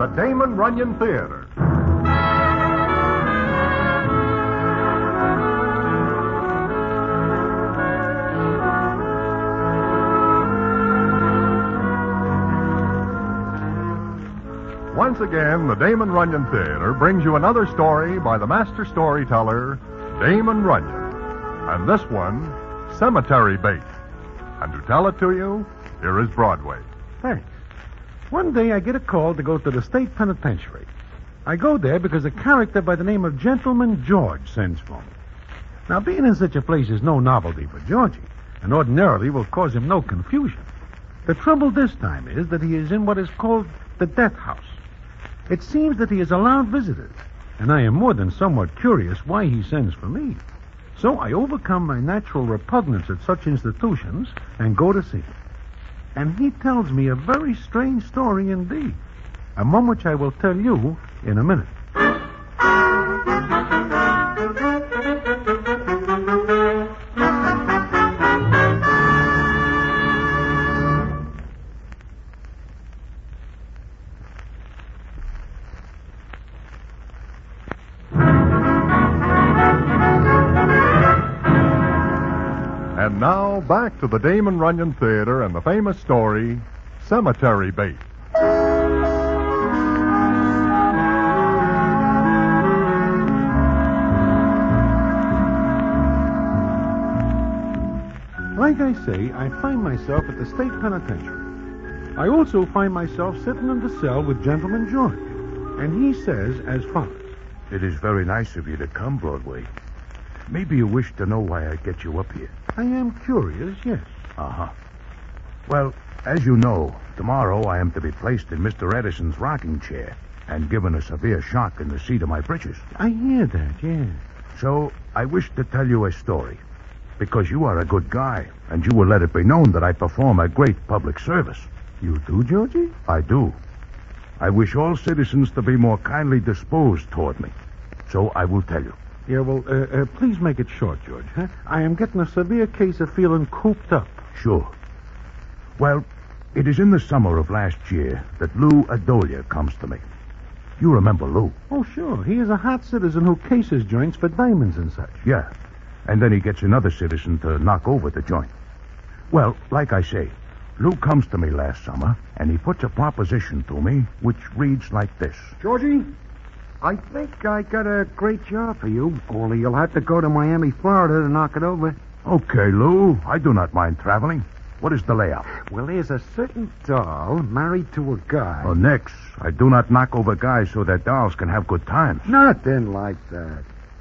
the Damon Runyon Theater. Once again, the Damon Runyon Theater brings you another story by the master storyteller, Damon Runyon. And this one, Cemetery Bait. And to tell it to you, here is Broadway. Thanks. One day I get a call to go to the state penitentiary. I go there because a character by the name of Gentleman George sends for me. Now, being in such a place is no novelty for Georgie, and ordinarily will cause him no confusion. The trouble this time is that he is in what is called the death house. It seems that he has allowed visitors, and I am more than somewhat curious why he sends for me. So I overcome my natural repugnance at such institutions and go to see him. And he tells me a very strange story indeed, and one which I will tell you in a minute. And now, back to the Damon Runyon Theater and the famous story, Cemetery Bait. Like I say, I find myself at the state penitentiary. I also find myself sitting in the cell with Gentleman George, and he says as follows. It is very nice of you to come, Broadway. Maybe you wish to know why I get you up here. I am curious, yes. Uh-huh. Well, as you know, tomorrow I am to be placed in Mr. Edison's rocking chair and given a severe shock in the seat of my britches. I hear that, yes. So I wish to tell you a story, because you are a good guy, and you will let it be known that I perform a great public service. You do, Georgie? I do. I wish all citizens to be more kindly disposed toward me. So I will tell you. Yeah, well, please make it short, George. Huh? I am getting a severe case of feeling cooped up. Sure. Well, it is in the summer of last year that Lou Adolia comes to me. You remember Lou? Oh, sure. He is a hot citizen who cases joints for diamonds and such. Yeah. And then he gets another citizen to knock over the joint. Well, like I say, Lou comes to me last summer, and he puts a proposition to me which reads like this. Georgie, I think I got a great job for you, only you'll have to go to Miami, Florida to knock it over. Okay, Lou. I do not mind traveling. What is the layout? Well, there's a certain doll married to a guy. Oh, nix. I do not knock over guys so that dolls can have good times. Nothing like that.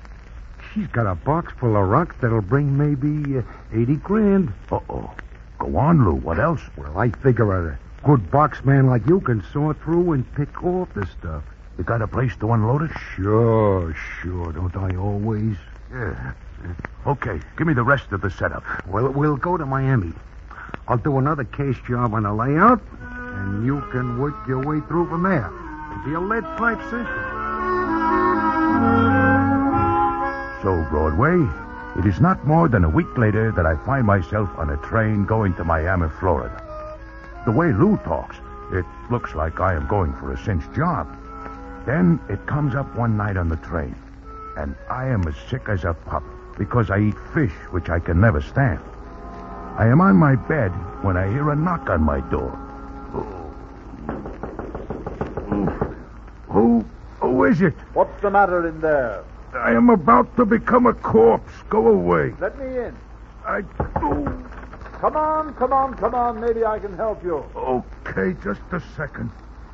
She's got a box full of rocks that'll bring maybe 80 grand. Uh-oh. Go on, Lou. What else? Well, I figure a good box man like you can sort through and pick off the stuff. You got a place to unload it? Sure. Don't I always? Yeah. Okay, give me the rest of the setup. Well, we'll go to Miami. I'll do another case job on the layout, and you can work your way through from there. It'll be a lead pipe system. So, Broadway, it is not more than a week later that I find myself on a train going to Miami, Florida. The way Lou talks, it looks like I am going for a cinch job. Then it comes up one night on the train, and I am as sick as a pup because I eat fish, which I can never stand. I am on my bed when I hear a knock on my door. Who is it? What's the matter in there? I am about to become a corpse. Go away. Let me in. Oh. Come on. Maybe I can help you. Okay, just a second.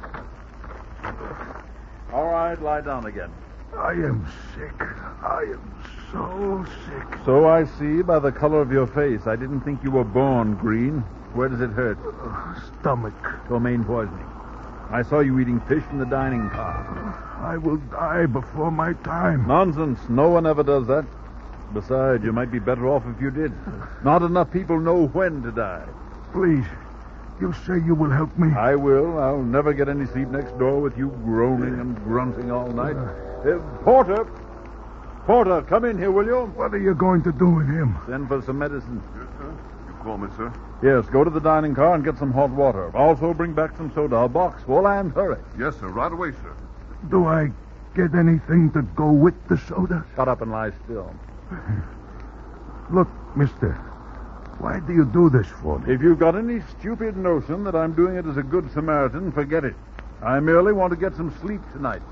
All right, lie down again. I am sick. I am so sick. So I see by the color of your face. I didn't think you were born green. Where does it hurt? Stomach. Ptomaine poisoning. I saw you eating fish in the dining car. I will die before my time. Nonsense. No one ever does that. Besides, you might be better off if you did. Not enough people know when to die. Please, you say you will help me? I will. I'll never get any seat next door with you groaning and grunting all night. Porter, come in here, will you? What are you going to do with him? Send for some medicine. call me, sir? Yes, go to the dining car and get some hot water. Also bring back some soda, a box full, and hurry. Yes, sir. Right away, sir. Do I get anything to go with the soda? Shut up and lie still. Look, mister, why do you do this for me? If you've got any stupid notion that I'm doing it as a good Samaritan, forget it. I merely want to get some sleep tonight.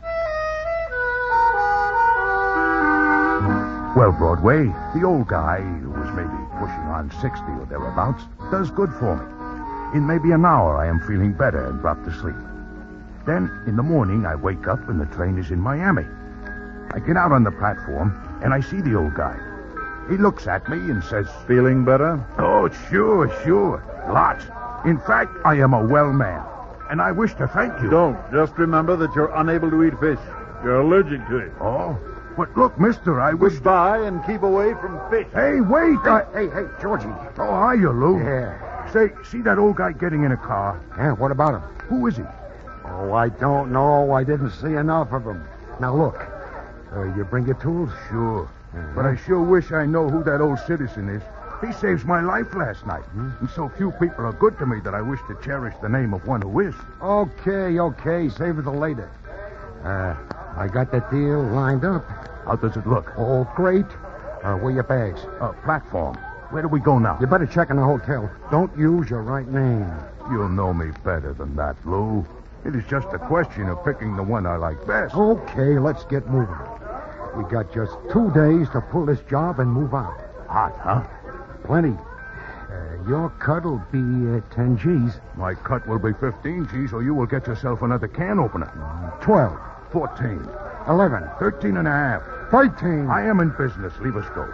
Well, Broadway, the old guy, who was maybe pushing on 60 or thereabouts, does good for me. In maybe an hour, I am feeling better and drop to sleep. Then, in the morning, I wake up and the train is in Miami. I get out on the platform, and I see the old guy. He looks at me and says, Feeling better? "Oh, sure. Lots. In fact, I am a well man, and I wish to thank you." Don't. Just remember that you're unable to eat fish. You're allergic to it. Oh? But look, mister, I wish... Goodbye and keep away from fish. Hey, wait! Hey, Georgie. Oh, are you, Lou? Yeah. Say, see that old guy getting in a car? Yeah, what about him? Who is he? Oh, I don't know. I didn't see enough of him. Now, look. You bring your tools? Sure. But I sure wish I know who that old citizen is. He saved my life last night. And so few people are good to me that I wish to cherish the name of one who is. Okay. Save it till later. I got the deal lined up. How does it look? Oh, great. Where your bags? Platform. Where do we go now? You better check in the hotel. Don't use your right name. You'll know me better than that, Lou. It is just a question of picking the one I like best. Okay, let's get moving. We got just 2 days to pull this job and move out. Hot, huh? Plenty. Your cut will be 10 G's. My cut will be 15 G's, or you will get yourself another can opener. 12. 14. 11. 13 and a half. 13. I am in business. Leave us go.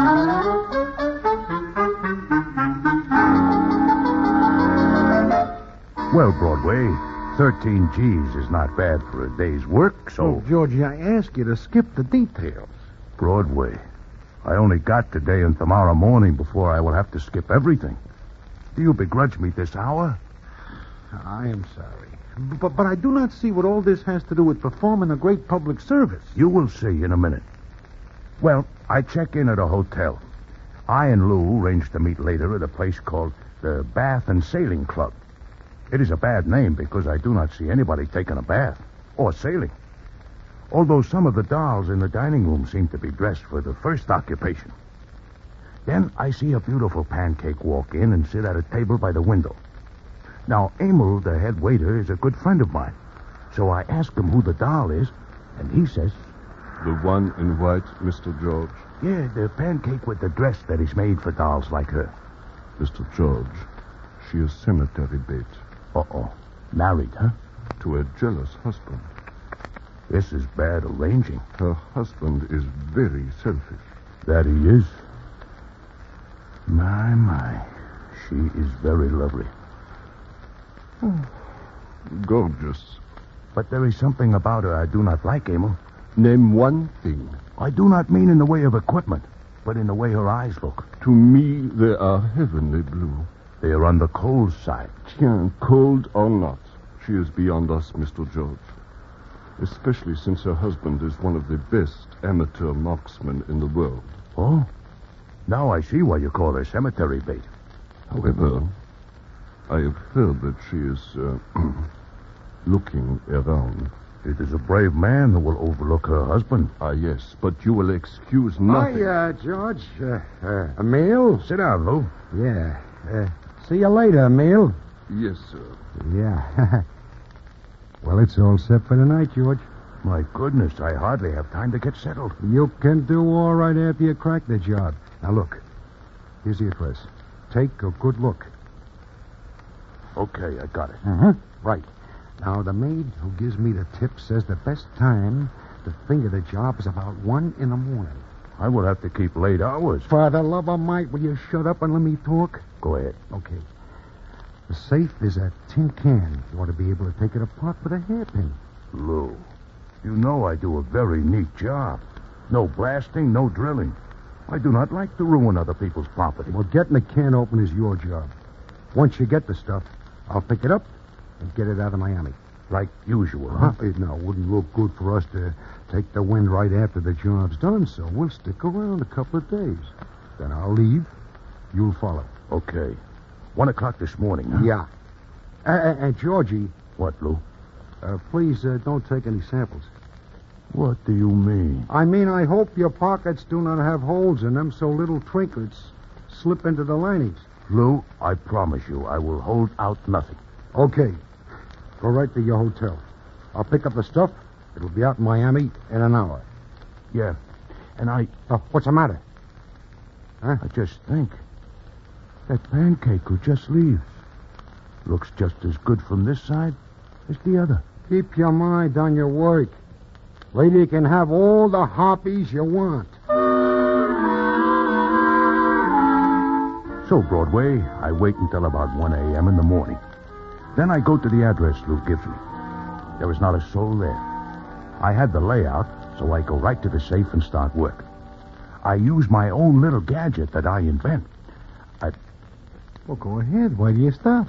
Well, Broadway, 13 G's is not bad for a day's work, so... Oh, Georgie, I asked you to skip the details. Broadway, I only got today and tomorrow morning before I will have to skip everything. Do you begrudge me this hour? I am sorry. But I do not see what all this has to do with performing a great public service. You will see in a minute. Well, I check in at a hotel. I and Lou arranged to meet later at a place called the Bath and Sailing Club. It is a bad name because I do not see anybody taking a bath or sailing. Although some of the dolls in the dining room seem to be dressed for the first occupation. Then I see a beautiful pancake walk in and sit at a table by the window. Now, Emil, the head waiter, is a good friend of mine. So I ask him who the doll is, and he says... The one in white, Mr. George? Yeah, the pancake with the dress that is made for dolls like her. Mr. George, she is cemetery bait. Uh-oh. Married, huh? To a jealous husband. This is bad arranging. Her husband is very selfish. That he is. My. She is very lovely. Gorgeous. But there is something about her I do not like, Emil. Name one thing. I do not mean in the way of equipment, but in the way her eyes look. To me, they are heavenly blue. They are on the cold side. Tiens, cold or not, she is beyond us, Mr. George. Especially since her husband is one of the best amateur marksmen in the world. Oh? Now I see why you call her cemetery bait. However, I have heard that she is looking around. It is a brave man who will overlook her husband. Ah, yes, but you will excuse nothing. Hi, George. Emil? Sit down, Lou. Yeah. See you later, Emil. Yes, sir. Yeah. Well, it's all set for tonight, George. My goodness, I hardly have time to get settled. You can do all right after you crack the job. Now, look. Here's the address. Take a good look. Okay, I got it. Right. Now, the maid who gives me the tip says the best time to think of the job is about 1 a.m. I will have to keep late hours. For the love of Mike, will you shut up and let me talk? Go ahead. Okay. The safe is a tin can. You ought to be able to take it apart with a hairpin. Lou, you know I do a very neat job. No blasting, no drilling. I do not like to ruin other people's property. Well, getting the can open is your job. Once you get the stuff, I'll pick it up and get it out of Miami. Like usual, huh? It wouldn't look good for us to take the wind right after the job's done, so we'll stick around a couple of days. Then I'll leave. You'll follow. Okay. 1 o'clock this morning, huh? Yeah. And Georgie, What, Lou? please don't take any samples. What do you mean? I mean, I hope your pockets do not have holes in them so little trinkets slip into the linings. Lou, I promise you, I will hold out nothing. Okay. Go right to your hotel. I'll pick up the stuff. It'll be out in Miami in an hour. Yeah. And What's the matter? I just think that pancake who just leaves looks just as good from this side as the other. Keep your mind on your work. Lady can have all the hobbies you want. So, Broadway, I wait until about 1 a.m. in the morning. Then I go to the address Lou gives me. There was not a soul there. I had the layout, so I go right to the safe and start work. I use my own little gadget that I invent. Well, go ahead. Why do you stop?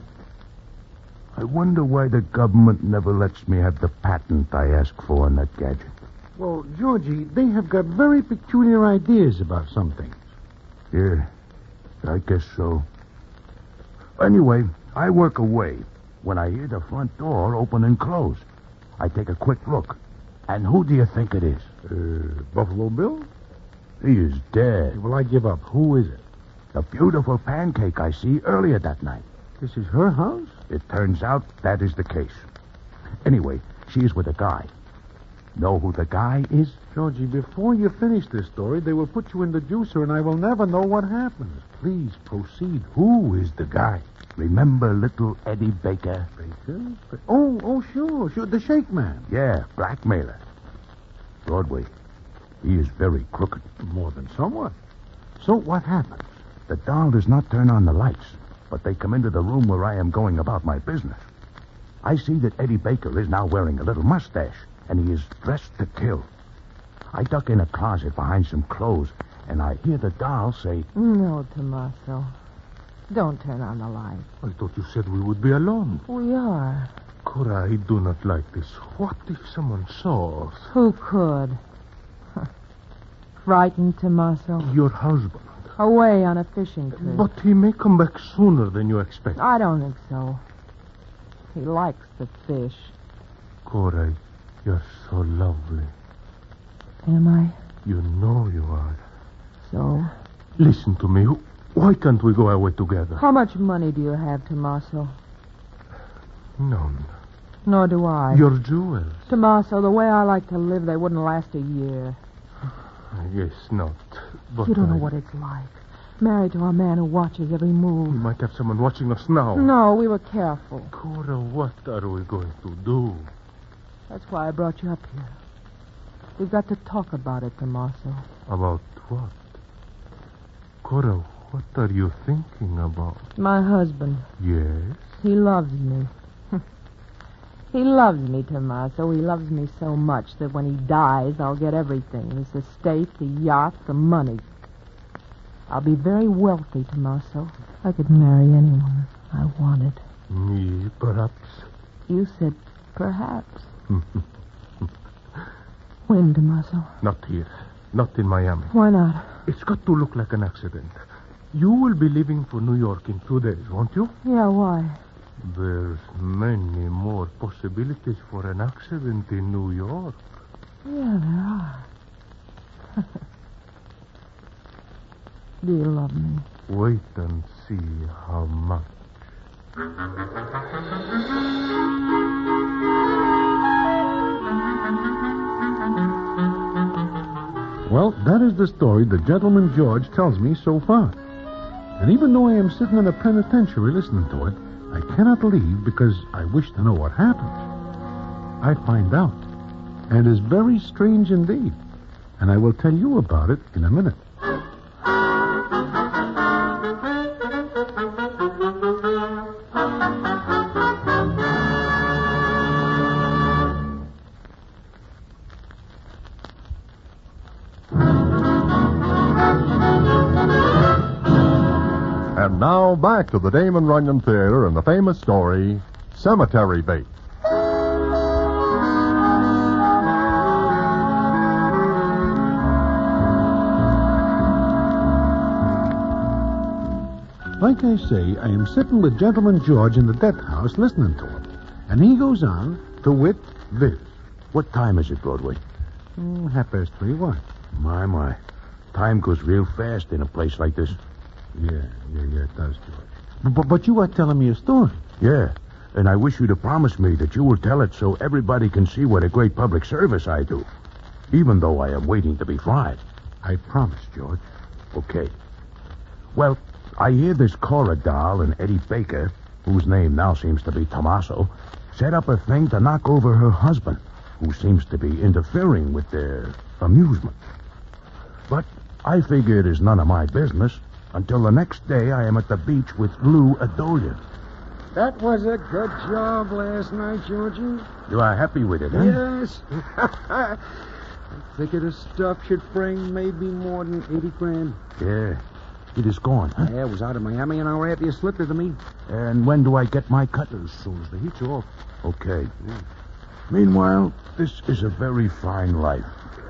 I wonder why the government never lets me have the patent I ask for on that gadget. Well, Georgie, they have got very peculiar ideas about some things. Yeah, I guess so. Anyway, I work away when I hear the front door open and close. I take a quick look. And who do you think it is? Buffalo Bill? He is dead. Well, I give up. Who is it? The beautiful pancake I see earlier that night. This is her house? It turns out that is the case. Anyway, she is with a guy. Know who the guy is? Georgie, before you finish this story, they will put you in the juicer, and I will never know what happens. Please proceed. Who is the guy? Remember little Eddie Baker? Baker? Oh, sure. The shake man. Yeah, blackmailer. Broadway. He is very crooked. More than somewhat. So what happens? The doll does not turn on the lights, but they come into the room where I am going about my business. I see that Eddie Baker is now wearing a little mustache, and he is dressed to kill. I duck in a closet behind some clothes, and I hear the doll say, No, Tommaso. Don't turn on the light. I thought you said we would be alone. We are. Cora, I do not like this. What if someone saw us? Who could? Frightened, Tommaso? Your husband. Away on a fishing trip. But he may come back sooner than you expect. I don't think so. He likes the fish. Cora, you're so lovely. Am I? You know you are. So? Listen to me. Why can't we go away together? How much money do you have, Tommaso? None. Nor do I. Your jewels. Tommaso, the way I like to live, they wouldn't last a year. I guess not. But You don't know what it's like. Married to a man who watches every We move. might have someone watching us now. No, we were careful. Cora, what are we going to do? That's why I brought you up here. We've got to talk about it, Tommaso. About what? Cora, what are you thinking about? My husband. Yes? He loves me. He loves me, Tommaso. He loves me so much that when he dies, I'll get everything. His estate, the yacht, the money. I'll be very wealthy, Tommaso. I could marry anyone I wanted. Me, perhaps. You said perhaps. When, Tommaso? Not here. Not in Miami. Why not? It's got to look like an accident. You will be leaving for New York in 2 days, won't you? Yeah, why? There's many more possibilities for an accident in New York. Yeah, there are. Do you love me? Wait and see how much. Well, that is the story the gentleman George tells me so far. And even though I am sitting in a penitentiary listening to it, I cannot leave because I wish to know what happens. I find out. And it is very strange indeed. And I will tell you about it in a minute. And now back to the Damon Runyon Theater and the famous story, Cemetery Bait. Like I say, I am sitting with Gentleman George in the death house listening to him. And he goes on to wit this. What time is it, Broadway? 3:30. What? My. Time goes real fast in a place like this. Yeah, it does, George. But you are telling me a story. Yeah, and I wish you to promise me that you will tell it so everybody can see what a great public service I do, even though I am waiting to be fried. I promise, George. Okay. Well, I hear this Cora doll and Eddie Baker, whose name now seems to be Tommaso, set up a thing to knock over her husband, who seems to be interfering with their amusement. But I figure it is none of my business until the next day I am at the beach with Lou Adolia. That was a good job last night, Georgie. You are happy with it, eh? Yes. I figure the stuff should bring maybe more than 80 grand. Yeah. It is gone, huh? Yeah, it was out of Miami an hour after you slipped it to me. And when do I get my cut? As soon as the heat's off. Okay. Yeah. Meanwhile, this is a very fine life.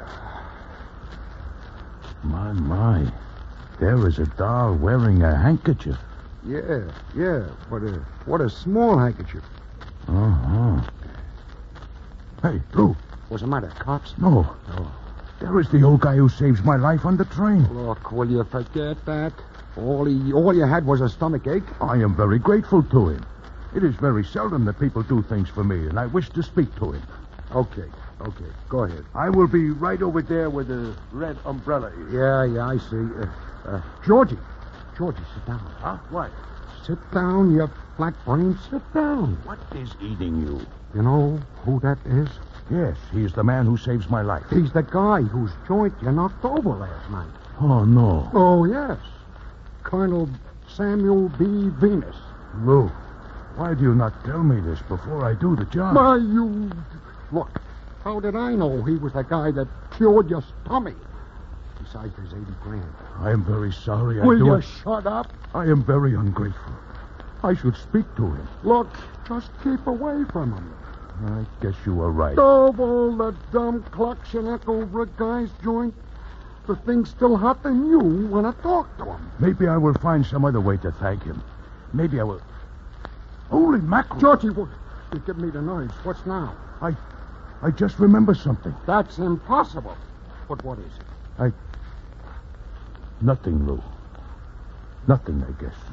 My. There is a doll wearing a handkerchief. Yeah. What a small handkerchief. Uh-huh. Hey, Lou. What's the matter, cops? No. There is the old guy who saves my life on the train. Look, will you forget that? All you had was a stomach ache. I am very grateful to him. It is very seldom that people do things for me, and I wish to speak to him. Okay. Go ahead. I will be right over there where the red umbrella is. Yeah, I see. Georgie, sit down. Huh? What? Sit down, you flat-brained. Sit down. What is eating you? You know who that is? Yes, he is the man who saves my life. He's the guy whose joint you knocked over last night. Oh, no. Oh, yes. Colonel Samuel B. Venus. Lou, why do you not tell me this before I do the job? Why, you... Look, how did I know he was the guy that cured your stomach? Besides, there's 80 grand. I am very sorry. Will you shut up? I am very ungrateful. I should speak to him. Look, just keep away from him. I guess you are right. Of all the dumb clucks you knock over a guy's joint, the thing's still hot than you when I talk to him. Maybe I will find some other way to thank him. Maybe I will... Holy mackerel! Georgie, you give me the nerves. What's now? I just remember something. That's impossible. But what is it? Nothing, Lou. Nothing, I guess.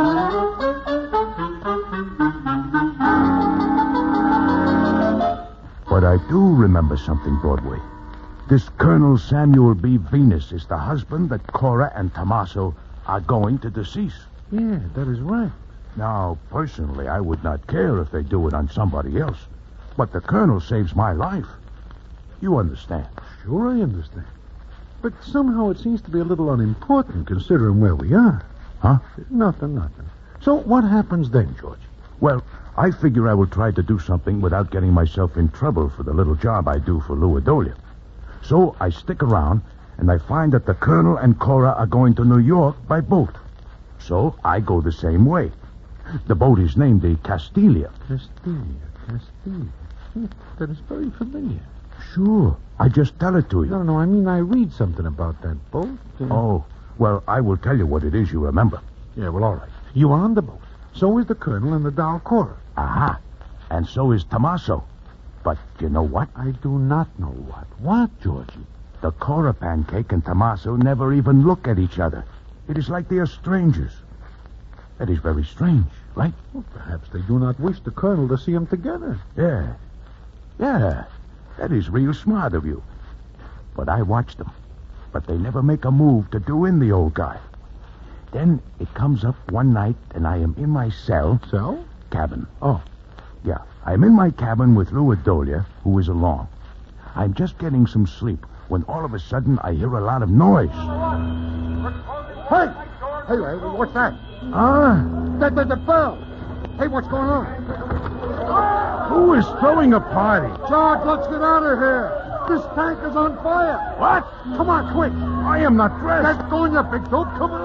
But I do remember something, Broadway. This Colonel Samuel B. Venus is the husband that Cora and Tommaso are going to decease. Yeah, that is right. Now, personally, I would not care if they do it on somebody else. But the Colonel saves my life. You understand? Sure, I understand. But somehow it seems to be a little unimportant considering where we are. Huh? Nothing. So what happens then, George? Well, I figure I will try to do something without getting myself in trouble for the little job I do for Lou Adolia. So I stick around, and I find that the Colonel and Cora are going to New York by boat. So I go the same way. The boat is named the Castilia. Castilia. That is very familiar. Sure. I just tell it to you. No, I mean I read something about that boat. Oh, well, I will tell you what it is you remember. Yeah, well, all right. You are on the boat. So is the Colonel and the doll Cora. Aha. And so is Tommaso. But you know what? I do not know what. What, Georgie? The Cora pancake and Tommaso never even look at each other. It is like they are strangers. That is very strange, right? Well, perhaps they do not wish the Colonel to see them together. Yeah. That is real smart of you. But I watch them. But they never make a move to do in the old guy. Then it comes up one night, and I am in my cell. Cell? Cabin. Oh. Yeah, I'm in my cabin with Lou Adolia, who is along. I'm just getting some sleep when all of a sudden I hear a lot of noise. Hey, what's that? The bell. Hey, what's going on? Who is throwing a party? George, let's get out of here. This tank is on fire. What? Come on, quick. I am not dressed. Get going, you big dope. Come on.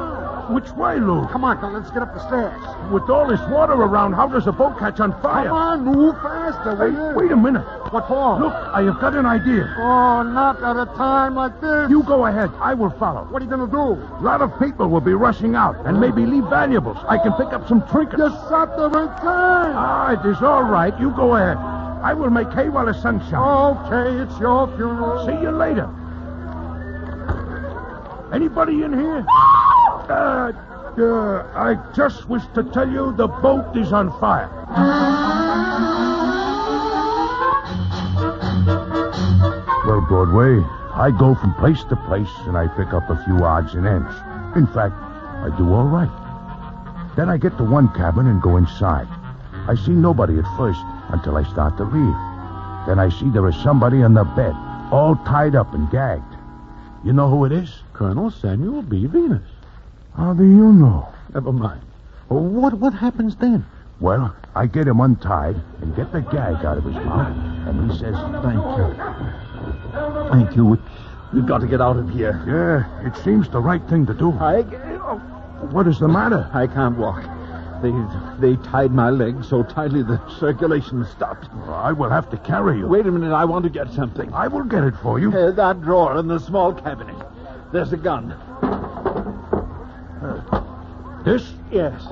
Which way, Lou? Come on, let's get up the stairs. With all this water around, how does a boat catch on fire? Come on, move faster, will Hey, you? wait a minute. What for? Look, I have got an idea. Oh, not at a time like this. You go ahead. I will follow. What are you going to do? A lot of people will be rushing out and maybe leave valuables. I can pick up some trinkets. You shot the return. Ah, it is all right. You go ahead. I will make hay while the sun shines. Okay, it's your funeral. See you later. Anybody in here? I just wish to tell you the boat is on fire. Well, Broadway, I go from place to place and I pick up a few odds and ends. In fact, I do all right. Then I get to one cabin and go inside. I see nobody at first until I start to leave. Then I see there is somebody on the bed, all tied up and gagged. You know who it is? Colonel Samuel B. Venus. How do you know? Never mind. Oh, what happens then? Well, I get him untied and get the gag out of his mouth, and he says, Thank you. Thank you. We've got to get out of here. yeah, it seems the right thing to do. What is the matter? I can't walk. They tied my legs so tightly the circulation stopped. I will have to carry you. Wait a minute, I want to get something. I will get it for you. That drawer in the small cabinet. There's a gun. This? Yes,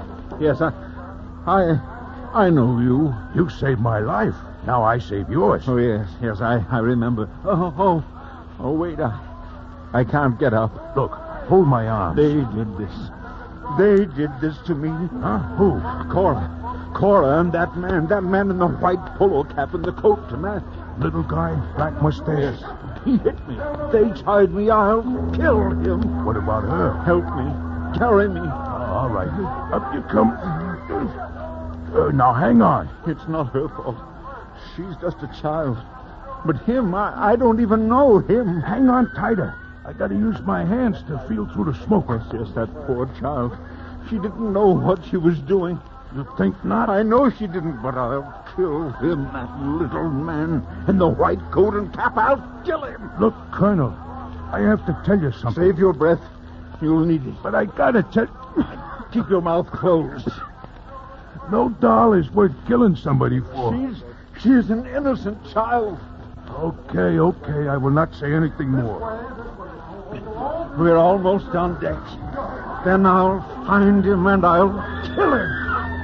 I know you. You saved my life. Now I save yours. Oh, yes, I remember. Oh, wait, I can't get up. Look, hold my arm. They did this. They did this to me. Huh? Who? Cora and that man in the white polo cap and the coat to match. Little guy, black mustache. He hit me. They tied me. I'll kill him. What about her? Help me. Carry me. All right. Up you come. Now hang on. It's not her fault. She's just a child. But him, I don't even know him. Hang on tighter. I gotta use my hands to feel through the smoke. Yes, that poor child. She didn't know what she was doing. You think not? I know she didn't, but I'll kill him, that little man in the white coat and cap. I'll kill him. Look, Colonel, I have to tell you something. Save your breath. You'll need it. But I gotta tell... Keep your mouth closed. No doll is worth killing somebody for. She's an innocent child. Okay, I will not say anything more. We're almost on deck. Then I'll find him and I'll kill him.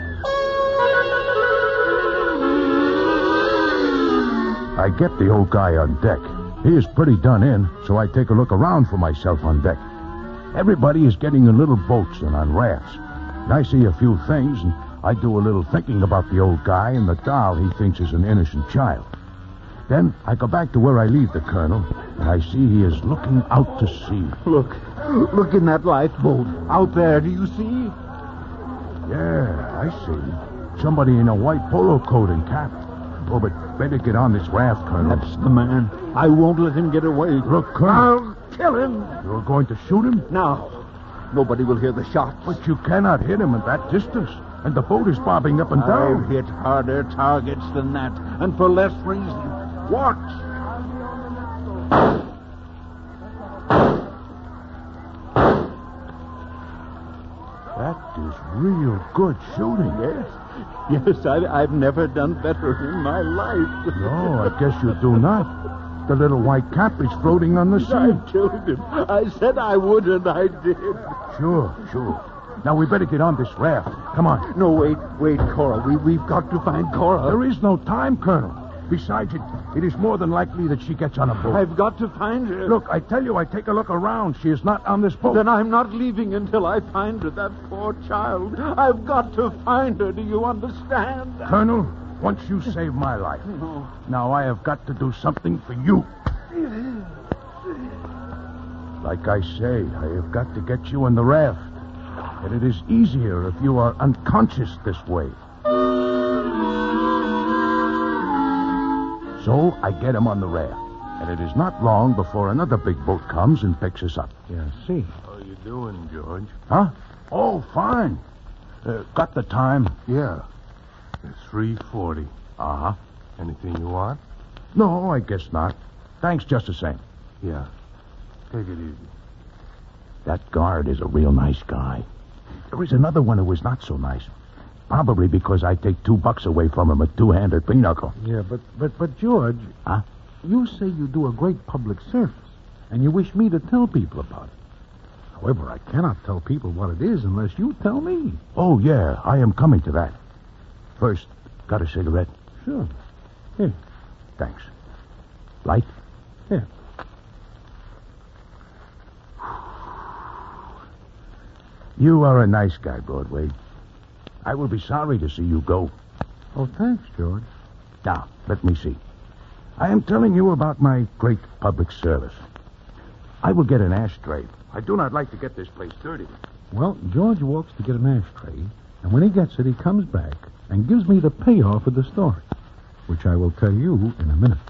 I get the old guy on deck. He is pretty done in, so I take a look around for myself on deck. Everybody is getting in little boats and on rafts. And I see a few things, and I do a little thinking about the old guy and the doll he thinks is an innocent child. Then I go back to where I leave the colonel, and I see he is looking out to sea. Look in that lifeboat. Out there, do you see? Yeah, I see. Somebody in a white polo coat and cap. Oh, but better get on this raft, Colonel. That's the man. I won't let him get away. Look, Colonel. I'll kill him. You're going to shoot him? Now. Nobody will hear the shots. But you cannot hit him at that distance. And the boat is bobbing up and down. I've hit harder targets than that, and for less reason. Watch. That is real good shooting. Yes, I've never done better in my life. No, I guess you do not. The little white cap is floating on the sea. I killed him. I said I would, and I did. Sure. Now we better get on this raft. Come on. No, wait, Cora. We've got to find Cora. There is no time, Colonel. Besides, it is more than likely that she gets on a boat. I've got to find her. Look, I tell you, I take a look around. She is not on this boat. Then I'm not leaving until I find her, that poor child. I've got to find her. Do you understand? Colonel, once you saved my life. No. Now I have got to do something for you. Like I say, I have got to get you on the raft. And it is easier if you are unconscious this way. So I get him on the raft. And it is not long before another big boat comes and picks us up. Yeah, see. How you doing, George? Huh? Oh, fine. Got the time? Yeah. It's 3:40. Uh-huh. Anything you want? No, I guess not. Thanks just the same. Yeah. Take it easy. That guard is a real nice guy. there is another one who was not so nice. Probably because I take $2 away from him, a two-handed pinochle. Yeah, but George... Huh? You say you do a great public service, and you wish me to tell people about it. However, I cannot tell people what it is unless you tell me. Oh, yeah, I am coming to that. First, got a cigarette? Sure. Here. Thanks. Light? Here. You are a nice guy, Broadway. I will be sorry to see you go. Oh, thanks, George. Now, let me see. I am telling you about my great public service. I will get an ashtray. I do not like to get this place dirty. Well, George walks to get an ashtray, and when he gets it, he comes back and gives me the payoff of the story, which I will tell you in a minute.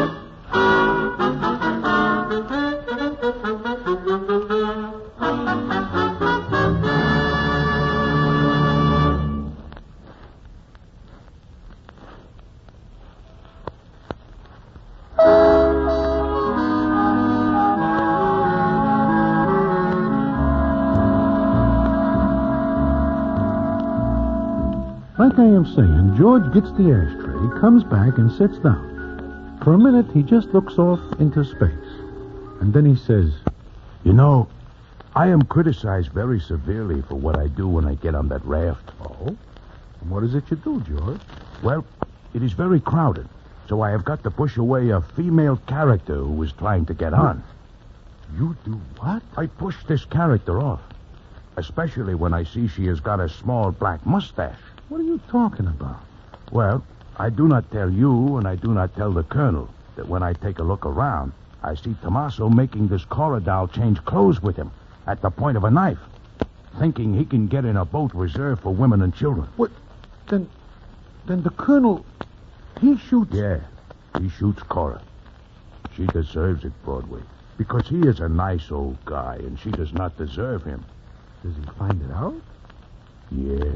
Like I am saying, George gets the ashtray, comes back, and sits down. For a minute, he just looks off into space. And then he says, You know, I am criticized very severely for what I do when I get on that raft. Oh? And what is it you do, George? Well, it is very crowded, so I have got to push away a female character who is trying to get on. You do what? I push this character off, especially when I see she has got a small black mustache. What are you talking about? Well, I do not tell you, and I do not tell the colonel, that when I take a look around, I see Tommaso making this Cora doll change clothes with him at the point of a knife, thinking he can get in a boat reserved for women and children. What? Then the colonel, he shoots... Yeah, he shoots Cora. She deserves it, Broadway, because he is a nice old guy, and she does not deserve him. Does he find it out? Yeah.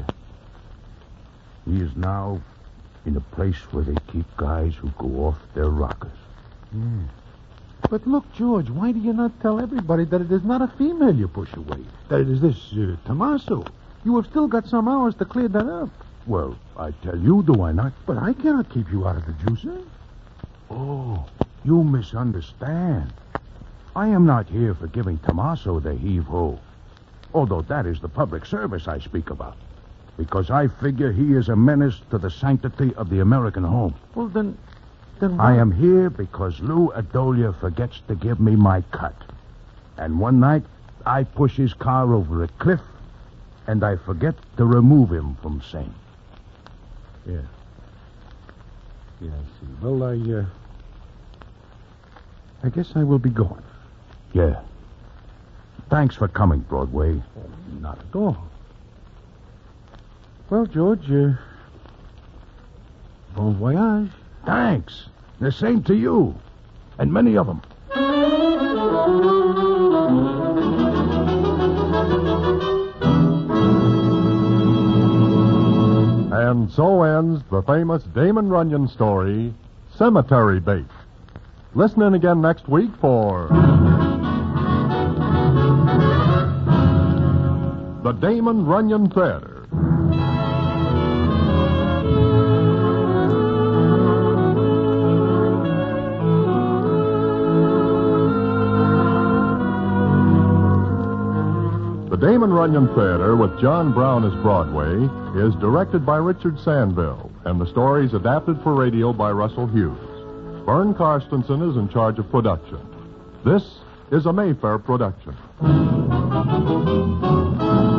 He is now in a place where they keep guys who go off their rockers. Yeah. But look, George, why do you not tell everybody that it is not a female you push away? That it is this Tommaso. You have still got some hours to clear that up. Well, I tell you, do I not? But I cannot keep you out of the juicer. Oh, you misunderstand. I am not here for giving Tommaso the heave-ho, although that is the public service I speak about, because I figure he is a menace to the sanctity of the American home. Well, then why? I am here because Lou Adolia forgets to give me my cut. And one night, I push his car over a cliff, and I forget to remove him from St. Yeah. Yeah, I see. Well, I guess I will be going. Yeah. Thanks for coming, Broadway. Not at all. Well, George, bon voyage. Thanks. The same to you. And many of them. And so ends the famous Damon Runyon story, Cemetery Bait. Listen in again next week for the Damon Runyon Theater. The Damon Runyon Theater with John Brown as Broadway is directed by Richard Sandville, and the story is adapted for radio by Russell Hughes. Vern Karstensen is in charge of production. This is a Mayfair production.